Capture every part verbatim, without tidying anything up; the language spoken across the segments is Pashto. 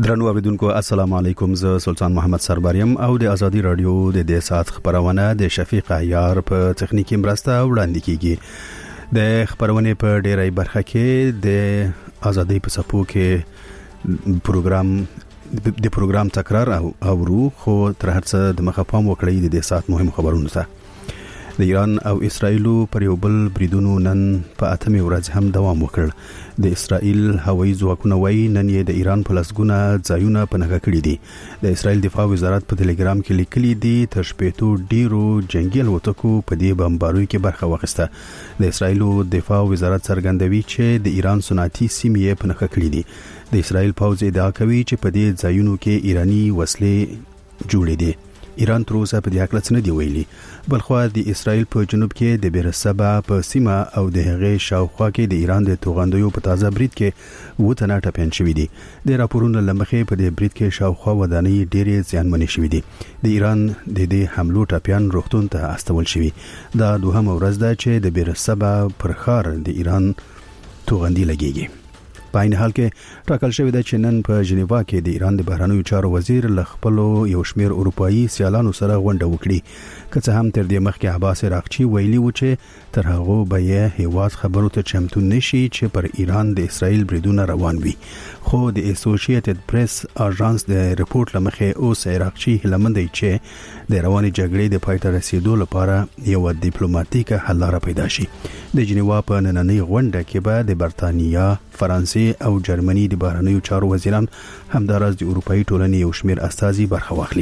درنو اوریدونکو السلام علیکم، زه سلطان محمد سرباریم او د ازادي رادیو د دې سات خبرونه د شفیق عیار په تخنیکی مرسته وړاندې کیږي. د خبرونه په ډیرای برخه کې د ازادي په سپو کې پروګرام د پروګرام تکرار او اورو خو تر هرڅه د مخه پام وکړی د دې سات مهم خبرونه ته. د ایران او اسرایل پر یو بل بریدونو نن په اتمه ورځ هم دوام وکړ. د اسرایل هوایي ځواکونه وایي نن یې د ایران په لسګونه ځایونه پنهګه کړي دي. د اسرایل دفاع وزارت په ټلګرام کې لیکلي دي تر شپږ ډیرو جنگي الوتکو په دې بمباروي کې برخه واخیسته. د اسرایل دفاع وزارت څرګندوي چې د ایران صنعتي سیمې پنهګه کړي دي. د اسرایل پوځ ادعا کوي چې په دې ځایونو کې ایرانی وسلې جوړې دي. ایران تر اوسه په دې اړه څه نه دی ویلي. بلخو د اسرایل په جنوب کې د بیرسبا په سیمه او د هغې شاوخوا کې د ایران د توغندیو په تازه برید کې و تنه ټپيان شوې دي. د راپورونو لمخې په دې برید کې شاوخوا ودانۍ ډېرې زیانمنې شوې دي. د ایران د دې حملو ټپيان روغتون ته استول شوي. دا دوهم ورځ ده چې د بیرسبا پر ښار د ایران توغندي لګيږي. په عین حال کې ټاکل شوی دی چې نن په ژنیوا کې د ایران د بهرنیو چارو وزیر ل خپل یو شمېر اروپאי سیالانو سره غونډه وکړي. که څه هم تر دې مخکې عباس راغچی ویلي و چې تر هغه به یې هیواد خبرو ته چمتو نشي چې پر ایران د اسرایل بریدونه روان وي. خو د اسوسییټډ پریس اژانس د ریپورت لمخې اوس راغچی هلمندي چې د رواني جګړې د پایته رسیدو لپاره یو ډیپلوماټیک حل لاره پیدا شي. د ژنیوا په نننۍ غونډه کې به د برتانیا، فرانسې او جرمني د بهرنیو چارو وزیران همدارس د اروپאי ټولنې یو شمېر استازي برخه واخلي.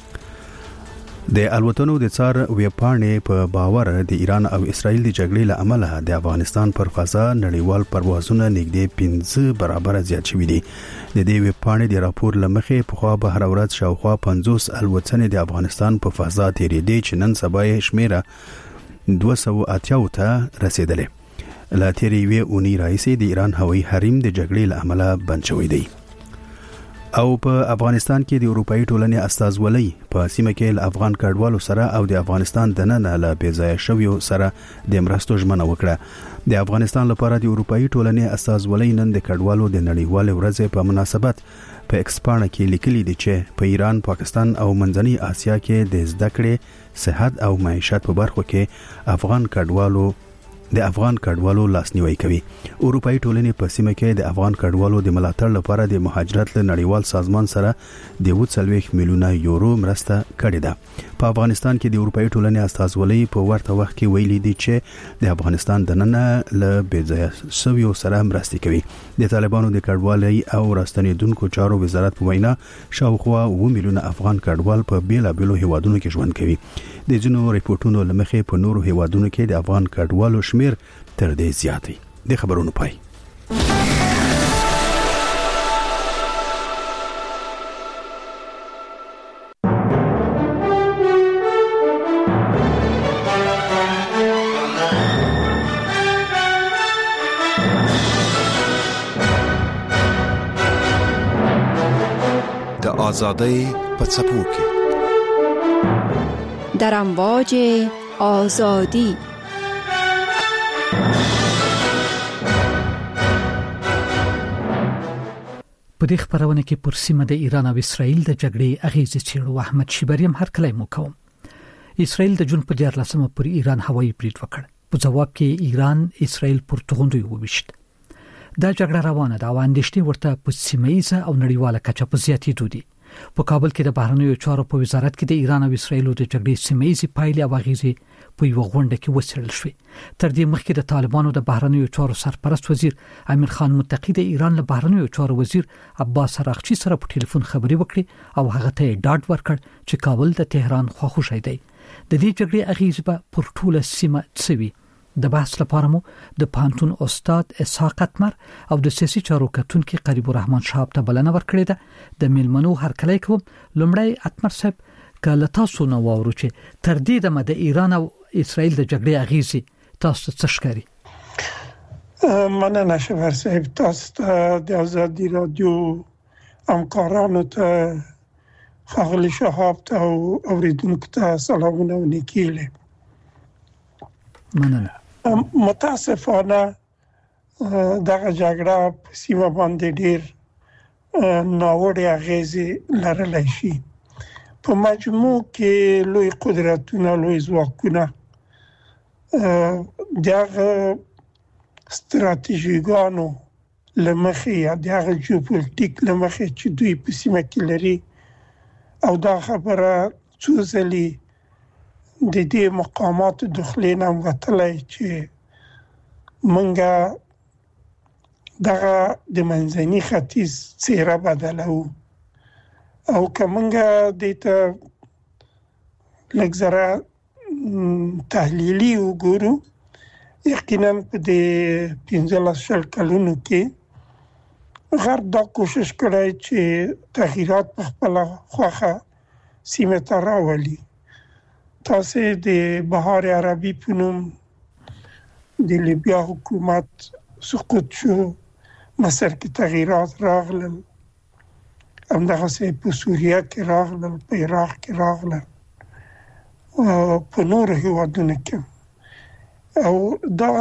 د الوتنو د څار ویبپاڼې په باور د ایران او اسرایل د جګړې له امله د افغانستان پر فضا نړیوال پروازونه نږدې پنځه برابر زیات شوي دي. د دې ویبپاڼې د راپور لمخې په خوا به هر ورځ شاوخوا پنځوس الوتنې د افغانستان په فضا تیرېدې چې نن سبا یې شمیره دوه سوه اتیا ته رسیدلې. لا تیری وی اونی رئیس د ایران هوایي حریم د جګړې له امله بند شوی دی. او په افغانستان کې د اروپאי ټولنې استازولۍ په سیمه کې له افغان کډوالو سره او د افغانستان دننه له بیځای شویو سره د مرستو ژمنه وکړه. د افغانستان لپاره د اروپאי ټولنې استازولۍ نن د کډوالو د نړیوال ورځ په مناسبت په ایکسپانه کې لیکلي دي چې په ایران، پاکستان او منځنۍ اسیا کې د زده کړې، صحت او معیشت په برخو کې افغان کډوالو د افغان کډوالو لاسنیوي کوي. اروپאי ټولنې په سیمه کې د افغان کډوالو د ملاتړ لپاره د مهاجرت له نړیوال سازمان سره د یو څلوېښت میلیونه یورو مرسته کړې ده. په افغانستان کې د اروپאי ټولنې استازولۍ په ورته وخت کې ویلي دي چې د افغانستان دننه له بیځایه شویو سره مرستې کوي. د طالبانو د کډوالۍ او راستنیدونکو چارو وزارت په وینا شاوخوا اووه میلیونه افغان کډوال په بیلابیلو هیوادونو کې ژوند کوي. د ځینو ریپورتونو لمخې په نورو هیوادونو کې د افغان کډوالو شمیر تر دې زیاتې. د خبرونو پای. د آزادۍ په څپو کې در امواج آزادی په دې خبرونه کې پر سیمه د ایران او اسرایل د جګړې اغیزې څیړو. احمد شیبریم هر کله مو کوم. اسرایل د جون په دیارلسمه پر ایران هوایي برید وکړ. په جواب کې ایران اسرایل پر توغندوی وویشت. دا جګړه روانه ده او اندېښنې ورته په سیمه‌ایزه او نړیواله کچه په زیاتېدو دي. په کابل کې د بهرنیو چارو په وزارت کې د ایران او اسرایل د جګړې سیمه‌ایزي پایلې او اغیزې په یو غونډه کې وڅېړل شوې. تر دې مخکې د طالبانو د بهرنیو چارو سرپرست وزیر امیر خان متقی د ایران له بهرنیو چارو وزیر عباس راغچی سره په ټلیفون خبرې وکړې او هغه ته ډاډ ورکړ چې کابل د تهران خواخوږی دی. د دې جګړې اغیزې په پر ټوله سیمه څوي. د بحث لپاره مو د پانتون استاد اسحاق اتمر او د سیاسي چارو کتونکو قریب الرحمن شهاب ته بلنه ورکړې ده. د میلمنو هر کله کوم لومړی اتمر صاحب کله تاسو نو وورو چې تر دې د مد ایران او اسرائیل د جګړې اغیزې تاسو څه ښکاري؟ مننه شهبر صاحب، تاسو د آزادي رادیو همکارانو ته، خاغلی شهاب ته او اوریدونکو ته سلامونه و نیکیله. مننه. متاسفانه دغه جګړه په سیمه باندې ډیر ناوړه اغیزې لرلی شي. په مجموع کې لوی قدرتونه لوی ځواکونه دغه ستراتیژیګانو لمخې یا دغه جیوپولیټیک لمخې چې دوی په سیمه کې لري او دا خبره څو ځلې د دې مقاماتو دخلې نه وتلی چې منګه دغه د منځني ختیځ څیره بدلو او که منګه دیته لږ ذره تحلیلي وګورو یقینا په دې پنځلس شل کلونو کې غرب دا کوشش کړی چې تغییرات په خپل خوخه سیمه ته راولي. تاسو د بهار عربي په نوم د لیبیا حکومت سقوط شو، مصر کې تغییرات راغلل، همدغسې په سوریه کې راغلل، په عراق کې راغلل، په نورو هیوادونو کې او دا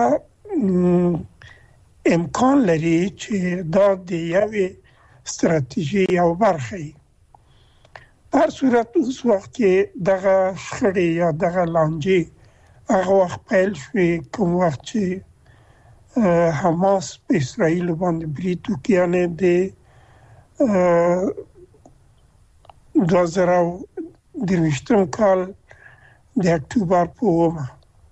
امکان لري چې دا د یوې ستراتیژي یو برخه وي. په هر صورت اوس وخت کې دغه شخړې یا دغه لانجې هغه وخت پیل شوې کوم وخت چې حماس په اسرائیل باندې برید وکړي، یعنې د دوه زره درویشتم کال د اکتوبر په اوومه.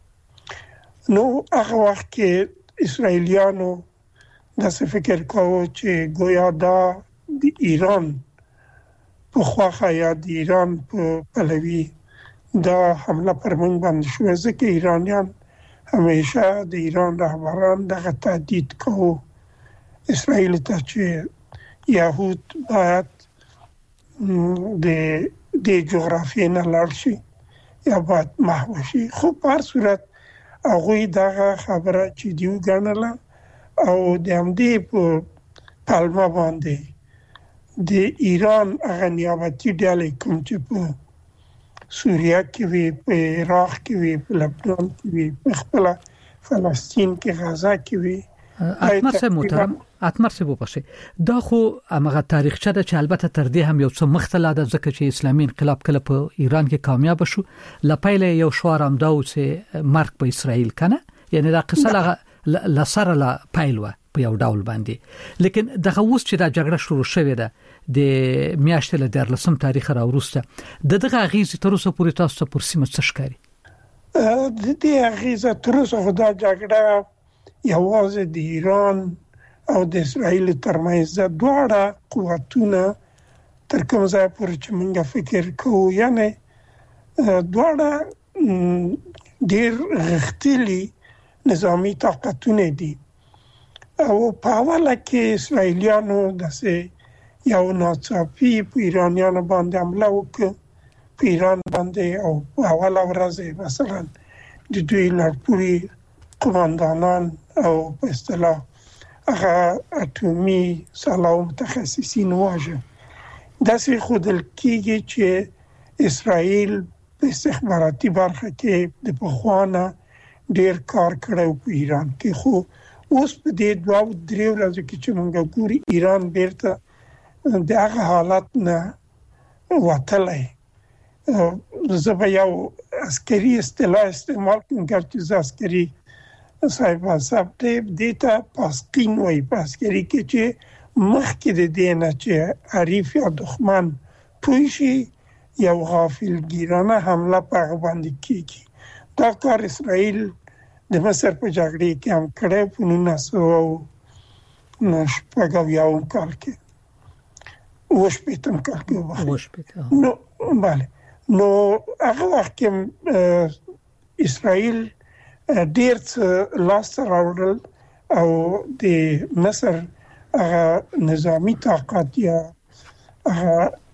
نو هغه وخت کې اسرائیلیانو داسې فکر کاوه چې گویا دا د ایران په خواخه یا د ایران په پلوي دا حمله پر موږ باندې شوه، ځکه ایرانیان همیشه د ایران رهبران دغه تهدید کوو اسرائیل ته چې یهود باید د د جغرافیې نه لاړ شي یا باید محو شي. خو په هر صورت هغوی دغه خبره چې دیو ګڼله او د همدې په پلمه باندې د ایران هغه نیابتي ډلې کوم چې په سوریه کې وي، په عراق کې وي، په لبنان کې وي، په خپل فلسطین کې غزه کې وي. اتمر صاحب محترم، اتمر صاحب وبخښئ، دا خو هغه تاریخچه ده چې البته تر دې هم یو څه مختلف ده، ځکه چې اسلامي انقلاب کله په ایران کې کامیاب شو لپاره یو شوار هم دا و چې مرګ په اسرائیل کنه، یعنی دا قصه لسره لا پایلوه په یو ډول باندې. لیکن دغه اوس چې دا جګړه شروع شوې ده د میاشتې له دیارلسم تاریخ راوروسته د دغه اغیزې تر اوسه پورې تاسو ته پر سیمه څه ښکاري؟ د دې اغیزه تر اوسه دا جګړه یوازې د ایران او د اسرائیل ترمنځ دواړه قوتونه تر کوم ځای پورې چې موږ فکر کوو، یعنی دواړه ډېر غښتلي نظامی طاقتونه دي او په اوله کې اسرائیلیانو داسې یو ناڅاپي په ایرانیانو باندې حمله وکړه، په ایران باندې، او په اوله ورځ مثلا د دوی لړپوړي قماندانان او په اصطلاح هغه اټومي سلاح متخصصین واژه. داسې ښودل کېږي چې اسرائیل په استخباراتي برخه کې د پخوانه ډېر کار کړی په ایران کې، خو اوس په دې دوه درې ورځو کې چې موږ ګوري ایران بیرته د هغه حالت نه وتلی. زه به یو عسکري اصطلاح استعمال کوم چې زه عسکري صاحب حساب دې ته پاسقین وایي په عسکري کې، چې مخکې د دې نه چې حریف یا دښمن پوه شي یو غافلګیرانه حمله په هغه باندې کېږي. دا کار اسرائیل د مصر په جګړې کې هم کړی په نولس سوه شپږ اویاوم کال کې، اوه شپېتم کال کې نو بله نو هغه وخت کې اسرائیل ډېر څه لاسته راوړل او د مصر هغه نظامی طاقت یا هغه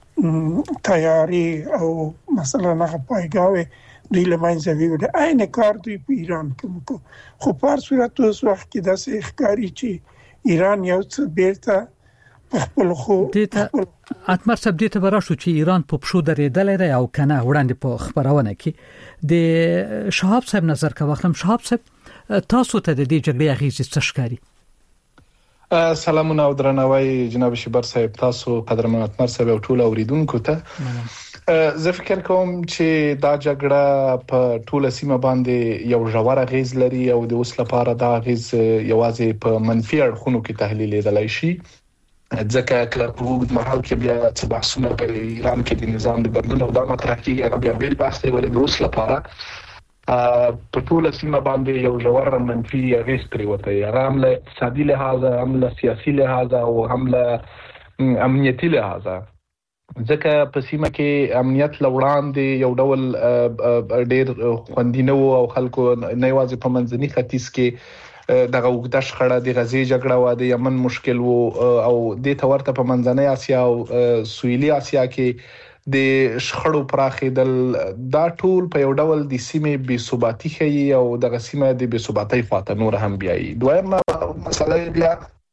تیاری او مثلا هغه پایګاوې دوی له منځه ویوړې. عین کار دوی په ایران کې وکړو، خو په هر صورت اوس وخت کې داسې ښکاري چې ایران یو څه بیرته په خپل خو اتمر صاحب دې ته وراشو چې ایران په پښو درېدلې ده او کنه وړاندې په خبرونه کې د شهاب صاحب نظر کا وختم. شهاب صاحب تاسو ته د دې جګړې اغیزې څه ښکاري؟ سلامونه او درناوی جناب شیبر صاحب، تاسو قدرمن اتمر صاحب او ټول اوریدونکو ته. زه فکر کوم چې دا جګړه په ټوله سیمه باندې یو ژور اغیز لري او د اوس لپاره دا اغیز یوازې په منفي اړخونو کې تحلیل لیدلای شي، ځکه چې په وګړو مهال کې بیا چې بحثونه په ایران کې د نظام د بدلون او د مطرح کېږي، هغه بیا بیل بحث دی، ولې د اوس لپاره په ټوله سیمه باندې یو ژور منفي اغیز پریوته، هغه هم له اقتصادي لحاظ، هم له سیاسي لحاظ او هم له امنیتي لحاظ، ځکه په سیمه کې امنیت لوړاندې یو ډول ډېر خوندینه او خلکو نه یوازې په منځني ختیځ کې دغه وګړه شخړه د غزې جګړه و، د یمن مشکل وو، او د تورته په منځنۍ اسیا او سویلي اسیا کې د شخړو پراخېدل، دا ټول په یو ډول د سیمې بې ثباتي ښيي او د سیمې د بې ثباتۍ خواته نور هم بیایي. دویمه مسله بیا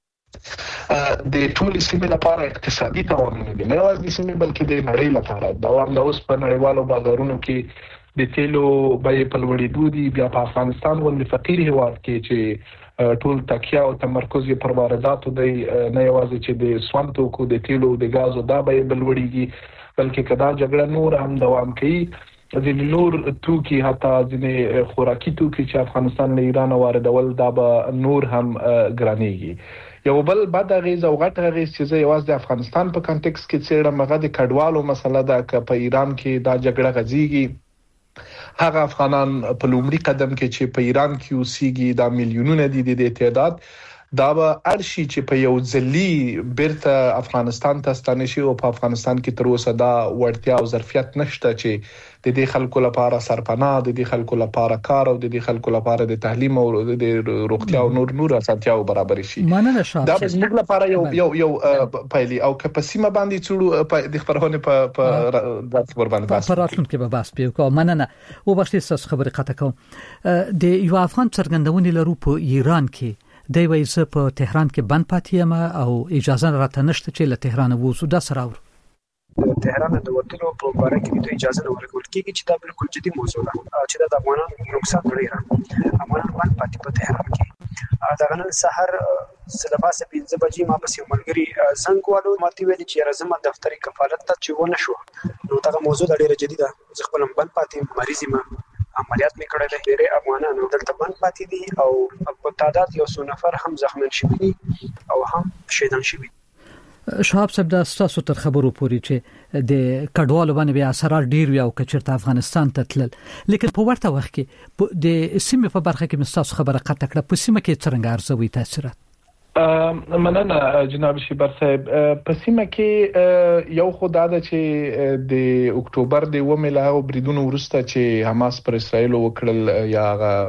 د ټول سیمې لپاره اقتصادي تعاون دی، نه یوازې د سیمې بلکې د نړۍ لپاره. دا هم د اوس په نړیوالو بازارونو کې د تیلو بیې په لوړېدو دي، بیا په افغانستان غوندې فقیر هیواد کې چې ټول تکیه او تمرکز یې پر وارداتو دی، نه یوازې چې د سون توکو د تیلو د غازو دا بیې بل لوړېږي، بلکې کدا جګړه نور هم دوام کوي، ځینې نور توکي حتی ځینې خوراکي توکي چې افغانستان له ایران واردول دا به نور هم ګرانېږي. یو بل بد اغیز او غټ اغیز چې زه یوازې د افغانستان په کانټیکس کې څېړم هغه د کډوالو مسله ده. که په ایران کې دا جګړه غځېږي، هغه افغانان په لومړي قدم کې چې په ایران کې اوسېږي دا میلیونونه دي د تعداد، دا به ارشي چې په یو ځلي بیرته افغانستان ته ستانه شي، او په افغانستان کې تر اوسه دا وړتیا او ظرفیت نشته چې د دې خلکو لپاره سرپناه، د دې خلکو لپاره کار او د دې خلکو لپاره د تعلیم او د روغتیا او نور نور اسانتیاو برابر شي. دا به موږ لپاره یو یو یو پایلی او کپسیمه باندې څړو د خبرونه په په د قربان باس په راتلونکي به باس پیو کوم. مننه او بخښي تاسو خبرې قطع کوم. د یو افغان څرګندونې لرو په ایران کې دی وایي زه په تهران کې بند پاتې یم او اجازه راته نشته چې له تهران ووځو. دا سره ور د تهران د وټلو په اړه کې د اجازه نه ورکول کېږي چې دا بالکل جدي موضوع ده چې د افغانانو نقصان لري. افغانان بند پاتې په تهران کې دا غنن سحر سلباسه پنځه بجې ما پسې ملګری څنګه والو ماتي ویل چې راځم دفتري کفالت ته چې ونه شو، نو دا موضوع ډیره جدي ده. زه خپل بند پاتې مریض ما عملیات می کړل، ډېر افغانانو دلته بند پاتې دي او په تعداد یو څو نفر هم زخمین شوي دي او هم شهیدان شوي. شهاب صاحب، دا تاسو تر خبرو پوري چې د کډوالو باندې بیا اثرات ډیر وي او کچرته افغانستان ته تلل، لیکن په ورته وخت کې د سیمې په برخه کې مستاسو خبره قطع کړه، په سیمه کې څنګه ارزوي تاثیرات؟ مننه جناب شیبر صاحب. په سیمه کې یو خدای د چې د اکتوبر د اووه له بریدونو وروسته چې حماس پر اسرائیل وکړل، یا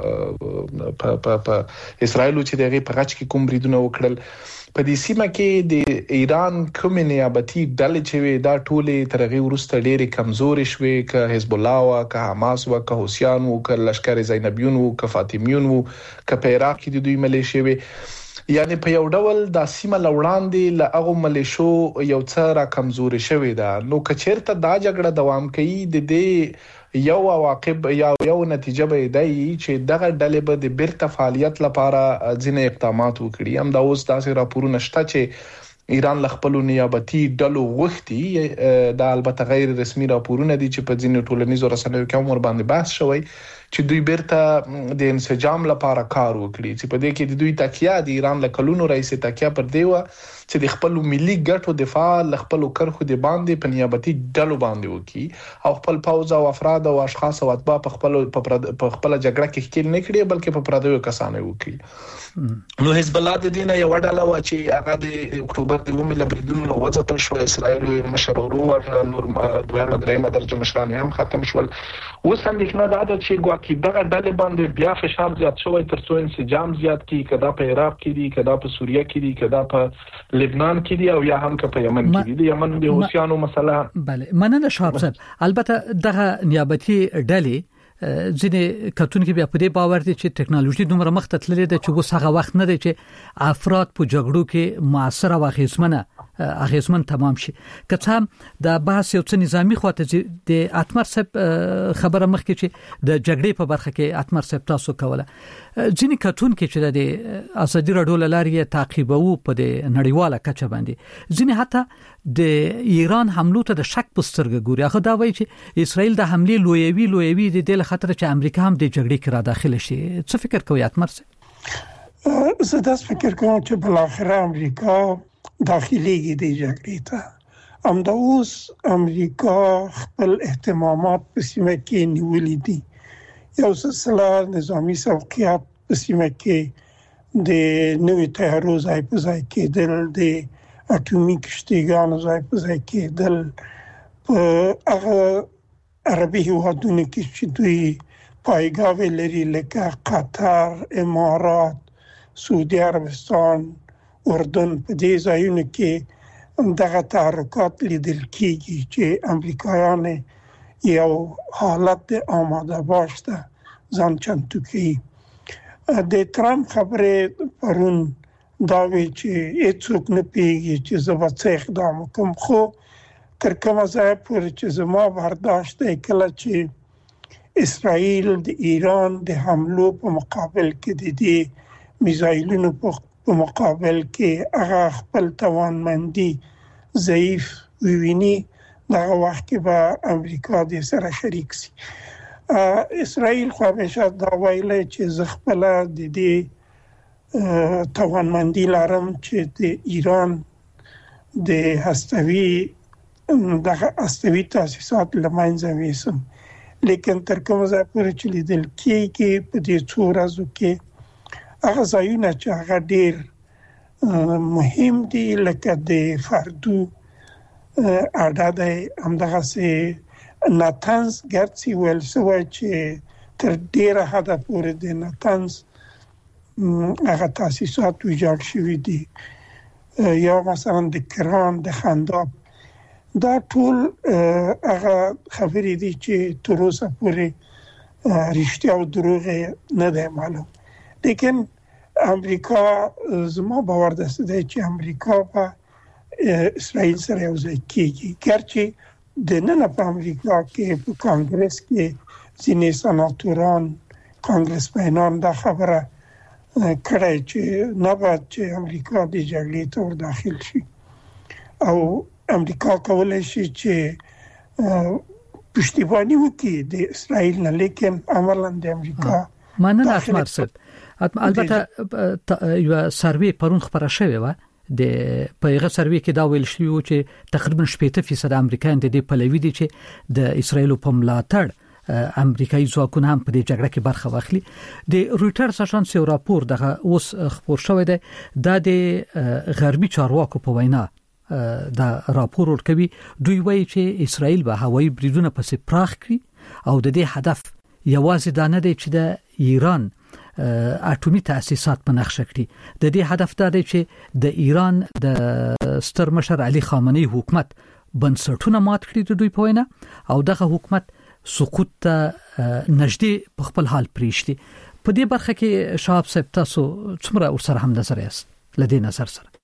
په په اسرائیل چې دغه په غچ کې کوم بریدونه وکړل، په دې سیمه کې د ایران کوم نیابتي ډلې چې وي دا ټولې ترغه وروسته ډېرې کمزورې شوې، که حزب الله او که حماس او که حوثیان او که لشکر زینبیون او که فاطمیون او که په عراق کې د دوی ملیشې وي، یعنی په یو ډول د سیمه لوړاندې له هغه ملیشو یو څه را کمزوري شوی ده. نو کچیرته دا جګړه دوام کوي، د دې یو عواقب یا یو نتیجه به دی چې دغه ډلې به د بیرته فعالیت لپاره ځینې اقدامات وکړي. هم دا اوس داسې راپورونه شته چې ایران له خپل نیابتي ډلو غوښتي، دا البته غیر رسمي راپورونه دي چې په ځینو ټولنیزو رسنیو کې هم ور باندې بحث شوی چې دوی بیرته د انسجام لپاره کار وکړي، چې په دې کې د دوی تکیه د ایران له کلونو رئیس تکیه پر دیوه چې د خپل ملي ګټو دفاع له خپل کرخو د باندې په نیابتي ډلو باندې وکړي او خپل پوځ او افراد او اشخاص او اتباع په خپل په خپل جګړه کې ښکیل نه کړي، بلکې په پردیو کسانو وکړي. نو حزب الله د دینه یو ډله و چې هغه د اکتوبر د اووه له بریدونو له وځتل شو، اسرائیل مشرورو او نور دویمه درېمه درجه مشران هم ختم شول. اوس اندېښنه ده چې ګواکې دغه ډلې باندې بیا فشار زیات شوی ترڅو انسجام زیات کړي، کدا په عراق کې دي، کدا په سوریه کې دي، کدا په لبنان کې دي، او یا هم که په یمن کې دي. د یمن د حوثیانو مسله. بله، مننه شهاب صاحب. البته دغه نیابتي ډلې ځینې کتونکو بیا په دې باور دي چې ټکنالوژي دومره مخ ته تللې ده چې اوس هغه وخت نه دی چې افراد په جګړو کې موثر او اغیزمنه اغیزمن تمام شي. که څه د بحث یو څه نظامی خواته د اتمر صاحب خبره مخکې چې د جګړې په برخه کې اتمر صاحب تاسو کوله ځینې کتون کې چې د ازادي راډیو لارې تعقیبو په د نړیواله کچه باندې ځینې حتی د ایران حملو ته د شک پسترګ ګوري. هغه دا وایي چې اسرائیل د حمله لویوي لویوي د دې خطر چې امریکا هم د جګړې کې را داخله شي. څه فکر کوي اتمر صاحب؟ زه دا فکر کوم چې بل اخر امریکا داخليږي د جګړې ته. همدا اوس امریکا خپل اهتمامات په سیمه کې نیولې دي. یو سلسله نظامی سوقیات په سیمه کې د نوې تیارو ځای په ځای کېدل، د اټومي کشتیګانو ځای په ځای کېدل په هغه عربي هیوادونو کې چې دوی پایګاوې لري لکه قطر، امارات، سعودي عربستان، اردن. په دې ځایونو کې دغه تحرکات لیدل کېږي چې امریکایان یو حالت د آماده باش ته ځان چمتو کوي. د ترامپ خبره پرون دا وی چې هیڅوک نه پیږي چې زه به څه اقدام وکم، خو تر کومه ځایه پورې چې زما برداشت دی کله چې اسرائیل د ایران د حملو په مقابل کې د دې میزایلونو په په مقابل کې هغه خپل توانمندي ضعیف ویني، دغه وخت کې به امریکا د سره شریک سي. اسرائیل خو همیشه دا ویلي چې زه خپل د دې توانمندي لرم چې د ایران د هستوي دغه هستوي تاسیسات لمنځه ویسم. لیکن تر کومه ځای پورې چې لیدل کېږي په دې څو ورځو کې هغه ځایونه چې هغه ډېر مهم دي لکه د فردو اډه دی، همدغسې ناتنز ګرڅي ویل شوی چې تر ډېره حده پورې د ناتنز هغه تاسیسات ویجاړ شوي دي، یا مثلا د کران، د خنداب. دا ټول هغه خبرې دي چې تر اوسه پورې رښتیا او دروغ نه دی معلوم. لیکن امریکا زما باور ده چې امریکا په اسرائیل سره یو ځای کېږي. ګرچې د نن په امریکا کې په کانګرس کې ځینې سناتوران، کانګرسمنان دا خبره کړې چې نه باید چې امریکا د جګړې ته ور داخل شي او امریکا کولای شي چې پشتیبانی وکړي د اسرائیل نه، لیکن عملاً د امریکا مننه اتمر صاحب. البته یو سروې پرون خبره شوې و د پیغه سروې کې دا ویل شوی و چې تقریبا شپږ فیصد امریکایان د دې پلوي دي چې د اسرائیل په ملاتړ امریکایي ځواکونه هم په دې جګړه کې برخه واخلي. د رويټرز اژانس یو راپور دغه اوس خبر شوی دی، دا د غربي چارواکو په وینا دا راپور ورکوي. دوی وایي چې اسرائیل به هوایي بریدونه پسې پراخ کړي او د دې هدف یوازې دا نه دی چې د ایران اټومي تاسیسات په نقشه کړي، د دې هدف دا دی چې د ایران د ستر مشر علي خامنه‌ای حکومت بنسټونه مات کړي د دوی په وینا او دغه حکومت سقوط ته نږدې په خپل حال پریږدي. په دې برخه کې شهاب صاحب تاسو څومره ورسره هم نظر یاست لدې نظر سره؟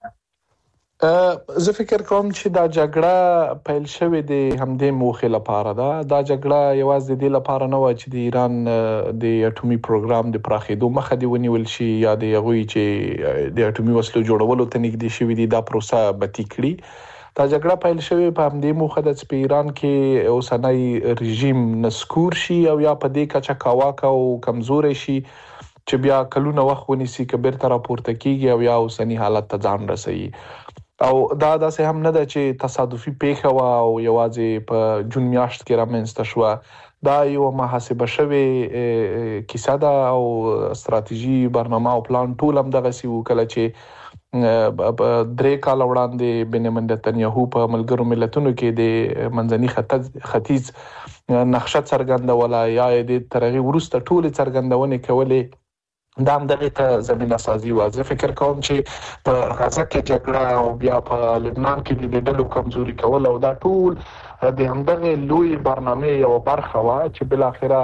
زه فکر کوم چې دا جګړه پیل شوې د همدې موخې لپاره ده. دا جګړه یوازې د دې لپاره نه و چې د ایران د اټومي پروګرام د پراخېدو مخه دی ونیول شي یا د هغوی چې د اټومي وسلو جوړولو ته نږدې شوي دي دا پروسه بتی کړي. دا جګړه پیل شوې په همدې موخه ده چې په ایران کې اوسنی رژیم نسکور شي او یا په دې کچه کاواکه او کمزوري شي چې بیا کلونه وخت ونیسي که بیرته راپورته کیږي او یا اوسنی حالت ته ځان رسوي. او دا داسې هم نه ده چې تصادفي پیښه وه او یوازې په جون میاشت کې رامنځته شوه. دا یو محاسبه شوې کیسه ده او ستراتیژي، برنامه او پلان ټول هم دغسې و. کله چې درې کاله وړاندې بنیامین نتنیاهو په ملګرو ملتونو کې د منځني ختیځ نقشه څرګندوله یا د تر هغې وروسته ټولې څرګندونې کولې، دا هم دغه ته زمينه سازي و. زه فکر کوم چې په غزه کې جګړه او بیا په لبنان کې د ډلو کمزوري کول او دا ټول د همدغه لوی برنامه یو برخه و چې بل اخره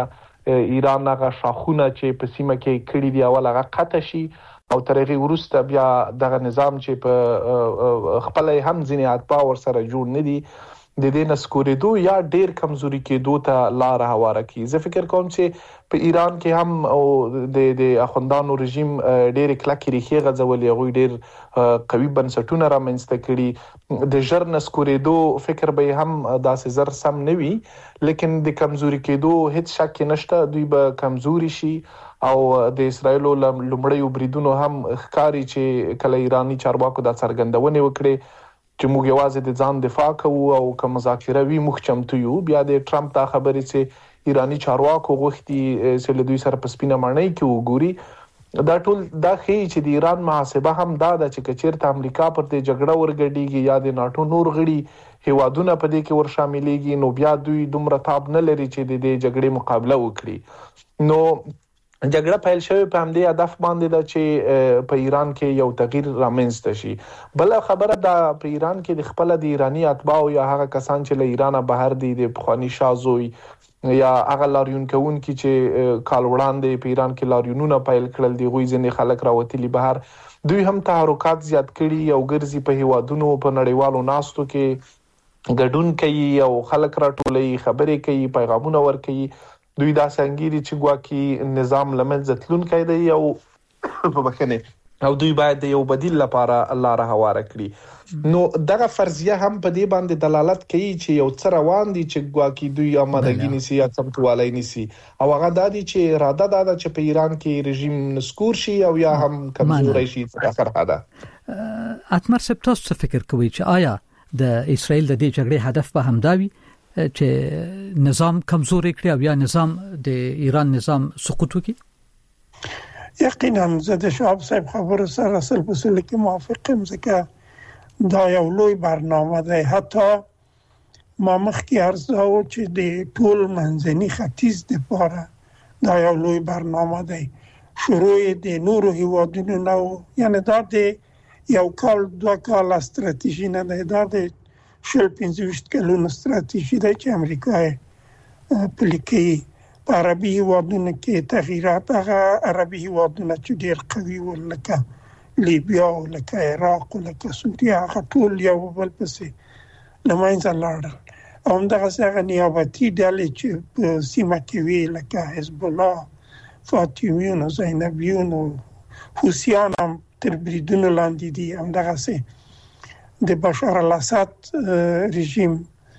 ایران هغه شاخونه چې په سیمه کې کړي دی اول هغه قطع شي او ترغه ورسته بیا دغه نظام چې په خپل هم ځینې اتباع ور سره جوړ نه دي د دې نسکوریدو یا ډیر کمزوري کېدو ته لار هواره کی. زه فکر کوم چې په ایران کې هم او د د اخوندانو رژیم ډیر کلکې ریخي غځولې غوي ډیر قوي بنسټونه رامنځته کړي د ژر نسکوریدو فکر به هم داسې زر سم نه وي لیکن د کمزوري کېدو هیڅ شک نشته دوی به کمزوري شي او د اسرایل لومړی بریدونو هم ښکاری چې کله ایرانی چارواکو د څرګندونې وکړي چې موږ یوازې د ځان دفاع کوو او کوم مذاکره وی موږ چمتو یو. بیا د ټرمپ دا خبرې چې ایرانی چارواکو غوښتي چې له دوی سره په سپینه مړنۍ کې وګوري دا ټول دا ښیي چې د ایران محاسبه هم دا ده چې کچیرته امریکا پر دې جګړه ورګډيږي یا د ناتو نور غړي هیوادونه په دې کې ور شاملېږي نو بیا دوی دومره تاب نه لري چې د دې جګړې مقابله وکړي. نو جګړه پیل شوې په همدې هدف باندې ده چې په ایران کې یو تغییر رامنځته شي. بل خبره ده په ایران کې د خپل د ایرانی اتباع یا هغه کسان چې له ایران بهر دي د بخوانی شازوي یا هغه لاریون کوون کې چې کال وړاندې په ایران کې لاریونونه پیل کړل دي غوي ځنې خلک راوتلي بهر دوی هم تحرکات زیات کړي او ګرځي په هیوادونو په نړیوالو ناستو کې ګډون کوي او خلک راټولي خبرې کوي پیغامونه ورکوي. دوی دا څنګه چې ګواکي نظام لمنځه تلونکی دی او په بخنه او دوی باید د یو بدیل لپاره الله را هواره کړي. نو دغه فرضیه هم په دې باندې دلالت کوي چې یو څه روان دي چې ګواکي دوی آمادګی نيسي یا چمتووالی نيسي او هغه د دې چې اراده ده چې په ایران کې رژیم نسکور شي او یا هم کمزوري شي تر اخره ده. اتمر سپتاس څه فکر کوي چې آیا د اسرائیل د دې جګړې هدف به همداوي چې نظام کمزوري کړي او یا نظام د ایران نظام سقوط وکړي؟ یقینا زه د شعب صاحب خبرو سره اصل په اصل کې موافق یم ځکه دا یو لوی برنامه ده. حتی ما مخکې ارزو چې د ټول منځني ختیځ لپاره دا یو لوی برنامه ده. شروع د نورو هیوادونو نو یعنی دا د یو کال دوه کال استراتیژي نه ده دا د شل پنځوست کلونو استراتیژي ده چې امریکا پلي کوي. په عربي هیوادونو کې تغییرات هغه عربي هیوادونه چې ډېر قوي ول لکه لیبیا او لکه عراق او لکه سوریه هغه ټول یو بل پسې لمنځه لاړل او همدغه هغه نیابتي ډلې چې په سیمه کې وي لکه حزب الله فاطمیون او زینبیون او حوثیان هم تر بریدونو لاندې دي. همدغه د بشار الاسد رژیم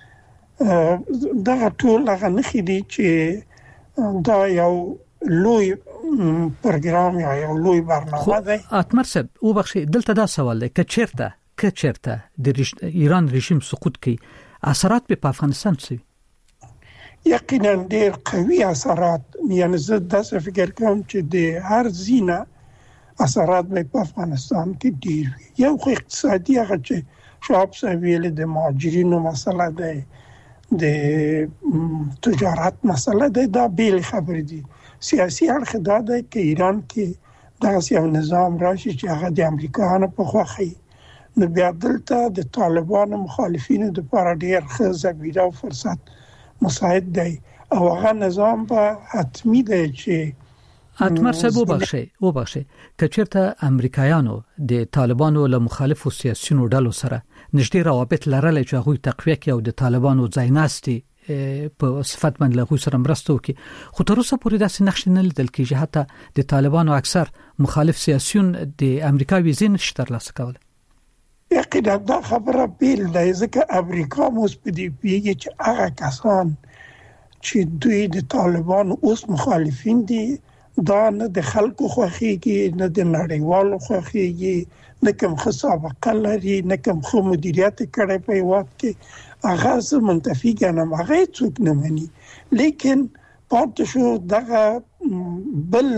دا ټول هغه نخې دي چې دا یو لوی پروګرام یا یو لوی برنامه دی. اتمر صاحب او بخشي دلته دا سوال دی که چیرته که چیرته د ایران رژیم سقوط کوي اثرات په افغانستان څه وي؟ یقینا ډېر قوي اثرات یعنی زه داسې فکر کوم چې د هر زینه اثرات په افغانستان کې ډیر وي. یو خو اقتصادي هغه چې شعب صاحب ویل د مهاجرینو مسله ده د تجارت مسله ده دا بیل خبر دي. سیاسي اړخ دا ده چې ایران کې دا یو نظام راشي چې هغه د امریکایانو په خوخي نو بیا دلته د طالبانو مخالفینو د لپاره ډیر ښه زمینه او فرصت مساعد دی او هغه نظام به حتمی دی چې اتمر صاحب وبخشي وبخشي کچرته امریکایانو د طالبانو له مخالفو سیاسيونو ډلو سره نږدې روابط لرل چې هغوی تقویه کوي او د طالبانو ځایناستي په صفت باندې له هغوی سره مرسته وکړي خو تر اوسه پورې داسې نقش نه لیدل کېږي. حتی د طالبانو اکثر مخالف سیاسيون د امریکا ویزې نشي ترلاسه کولی. یقینا دا خبره بیل دی ځکه امریکا موږ په دې پیږي چې هغه کسان چې دوی د طالبانو اوس مخالفین دي دا نه د خلکو خوښيږي نه د نړیوالو خوښيږي نه کوم سابقه لري نه کوم خو مدیریت کړي په وخت کې هغه څه منتفي ګڼم هغه څوک نه مني. لیکن پاتې شو دغه بل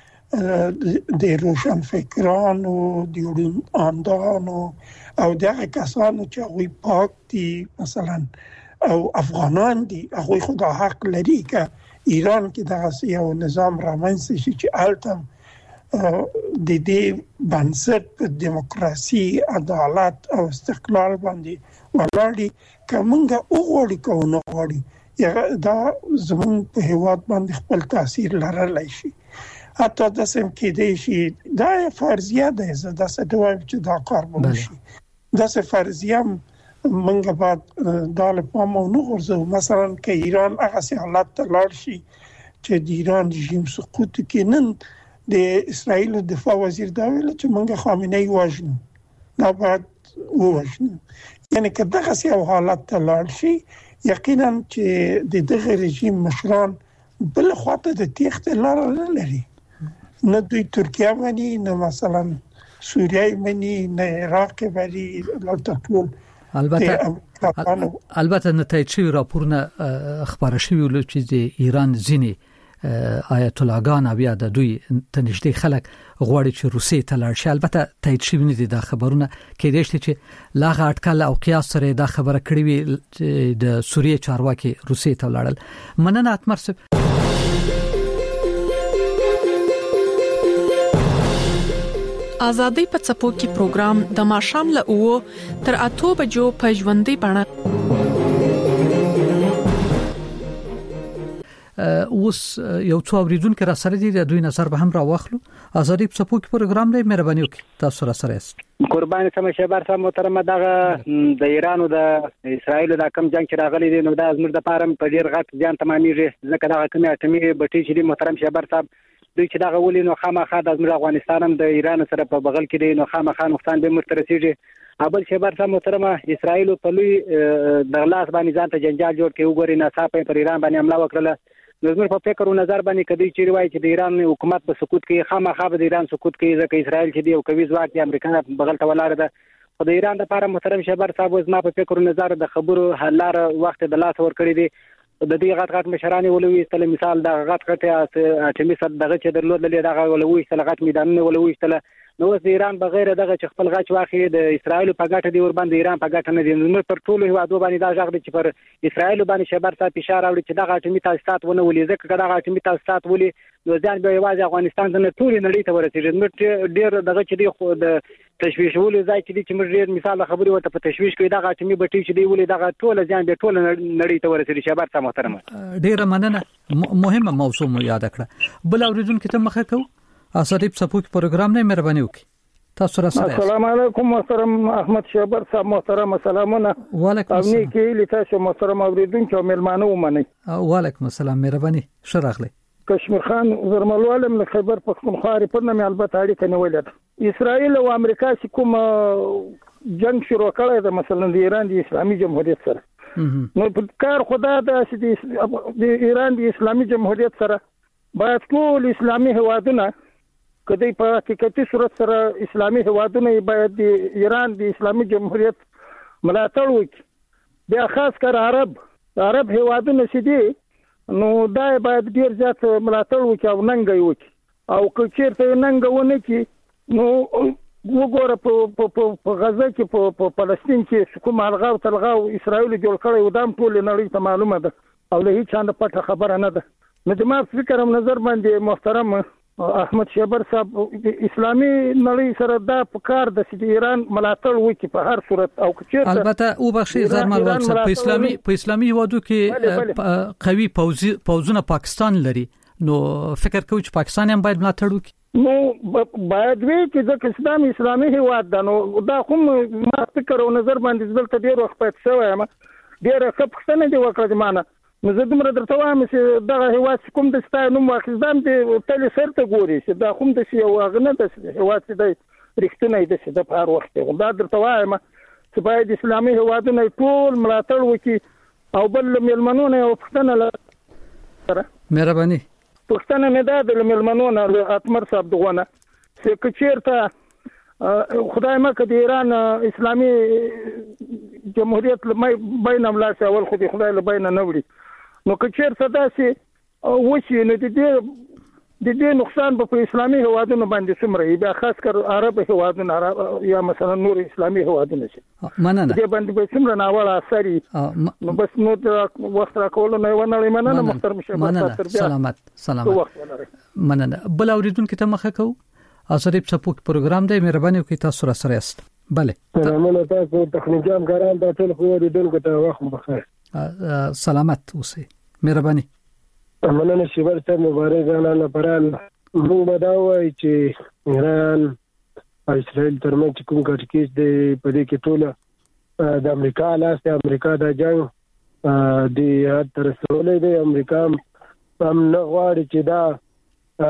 د روشن فکرانو د اندانو او دغه کسانو چې وي پاک دي مثلا او افغانان دي هغه خدا حق لري که ایران کې دغه یو نظام رامنځته شي چې التم د دې بنسټ په دیموکراسي عدالت او استقلال باندې ولاړ دي کومه وګوري کوونه وګوري دا زمون په هیواد باندې خپل تاثیر لرلای شي. حتی د سم کې دی شي دا فرضیه ده زدا ستوای چې دا کار وشي. دا څه فرضیه منګه بعد د پام او نو غرزو مثلا کې ایران هغه سي حالت ته لاړ شي چې د ایران رژیم سقوط کې نن د اسرائیل دفاع وزیر دا ویل چې منګه خامنه‌ای وژنو دا بعد وژنو. یعنی که دغه سي حالت ته لاړ شي یقینا چې د دغه رژیم مشران بل خواته د تیښت لار نه لري. نه دوی ترکیه باندې نه مثلا سوریه باندې نه عراق باندې لټول. البته البته نتایج شوی راپورونه خبره شوی ول چې د ایران ځینی آیت الله ګان بیا د دوی تنشتي خلک غواړي چې روسي ته لاړ شي. البته تایید شوی نه دي دا خبرونه کې دي چې لاغه اټکل او قیاس سره دا خبره کړې وي د سوریه چارواکي روسي ته لاړل. مننه اتمر صاحب. آزادۍ په څپو کې پروګرام د ماشام له اوو تر اته بجو په ژوندۍ بڼه اوس یو څو اوریدونکو را سره دي د دوی نظر به هم راوخلو. آزادۍ په څپو کې پروګرام دی، مهرباني وکړئ تاسو را سره یاست. قربان سم شهبر صاحب محترم، دغه د ایران او د اسرایل د کم جنگ چې راغلي دي نو دا زموږ د پاره په ډیر غټ ځان تمامېږي ځکه دغه کومه اټمي بټي چې محترم شهبر صاحب دوی چې دغه ولې نو خامخا د افغانستان هم د ایران سره په بغل کې دی نو خامخا نقصان به مرترسيږي. ابل شهبر صاحب محترم اسرایل په لوی د لاس باندې ځان ته جنجال جوړ کې وګوري ناڅاپه پر ایران باندې حمله وکړه. نو زموږ په فکر او نظر باندې کدی چې روایت چې د ایران حکومت په سقوط کې خامخا د ایران سقوط کې ځکه اسرایل چې دی او کوي ځواک د امریکا بغل ته ولاړ ده. خو د ایران لپاره محترم شهبر صاحب زما په فکر او نظر د خبرو حلار وخت د لاس ور کړی دی. د دې غټ غټ مشران ولوي استل مثال د غټ غټ اټمی صد دغه چې درلودلې دغه ولوي استل غټ میدانونه ولوي استل نو د ایران بغیر دغه چې خپل غچ واخی د اسرایل په ګټه دی ور باندې ایران په ګټه نه دی. نو پر ټولو هوادو باندې دا ځغ دی چې پر اسرایل باندې شهبر صاحب اشاره وړي چې دغه اټمی تاسیسات ونه ولې ځکه دغه اټمی تاسیسات ولې نو ځان به یوازې افغانستان ته نه ټول نړۍ ته ورسېږي. نو ډیر دغه چې دی خو د تشویش ولې ځای چې دی چې موږ ډیر مثال خبري ورته په تشویش کې دغه اټمی بټي چې دی ولې دغه ټول ځان به ټول نړۍ ته ورسېږي. شهبر صاحب محترم ډیر مننه، مهمه موضوع مو یاد کړه. بل اوریدونکو ته مخه کو آزادۍ په څپو کې پروګرام نه مهرباني وکړئ تاسو را سره. السلام علیکم محترم احمد شهبر صاحب محترم سلامونه. وعلیکم السلام. امني کې لتاسو محترم اوریدونکو ملمانه ومني. وعلیکم السلام، مهرباني شراغله. کشمیر خان زرملوالم له خیبر پختونخوا پر نامه البته اړیکه نیولې ده. اسرائیل او امریکا چې کوم جنگ شروع کړی ده مثلا د ایران د اسلامي جمهوریت سره نو په کار خدا ده چې د ایران د اسلامي جمهوریت سره باید ټول اسلامي هوادونه کدی په حقیقتي صورت سره اسلامي هوادونه باید د ایران د اسلامي جمهوریت ملاتړ وکړي. بیا خاص کر عرب عرب هوادونه چې دي نو دا باید ډیر زیات ملاتړ وکړي او ننګ وکړي او که چیرته ننګ ونه کړي نو وګوره په په غزه کې په فلسطین کې کوم الغاو تلغاو اسرائیل جوړ کړی و دام ټول نړۍ ته معلومه ده او له هیڅ چا نه پټه خبره نه ده. نو د ما فکر هم نظر باندې محترم احمد شهبر صاحب اسلامي نړۍ سره دا پکار د چې ایران ملاتړ وکړي په هر صورت او چې البته او بخشي زرمل وکړ په اسلامي په اسلامي هوادو کې قوي پوځي پوځونه پاکستان لري نو فکر کوم چې پاکستان هم باید ملاتړ وکړي. نو باید وی چې د اسلام اسلامي هواد ده نو دا کوم ما فکر او نظر باندې دلته ډیر وخت پات شوی ما ډیر خپښتنه دی وکړه مانه نو زه دمره درته وایم چې دغه هواد کوم د ستای نوم واخیستم د تل سرته ګوري چې دا کوم د یو غنه د هواد چې د رښتینی د د په هر وخت دا درته وایم چې باید اسلامي هوادونه ټول ملاتړ وکړي او بل ملمنونه او پښتنه سره مهرباني پښتنه نه ده د ملمنونه له اتمر صاحب دغونه چې کچیرته خدای مکه د ایران اسلامي جمهوریت لمې بین املاس اول خو د خدای له بین نه وړي نو کچیرته داسې وشي نو د دې د دې نقصان په اسلامي هوادونو باندې څومره بیا خاص کر عرب هوادونو یا مثلا نور اسلامي هوادونو شي مننه دې باندې به څومره ناوړه اثر نو بس نو وخت راکول نه ونه مننه محترم شهبر سلامت سلامت مننه. بل اوریدونکو ته مخه کو آزادۍ په څپو کې پروګرام دی، مهرباني وکړئ تاسو را سره یاست. بله سلامونه تاسو تخنیکي همکاران دا ټول خو دې دلته ته وخت بخیر. سلامت اوسئ. مهرباني. مننه شیبر صاحب، مبارک غاڼه پرال. موږ بداوای چې ایران او اسرائیل ترمنځ کوم کټکیس دی په دې کې ټوله د امریکا لاس د امریکا د جنگ د هر تر سولې د امریکا هم نه غواړي چې دا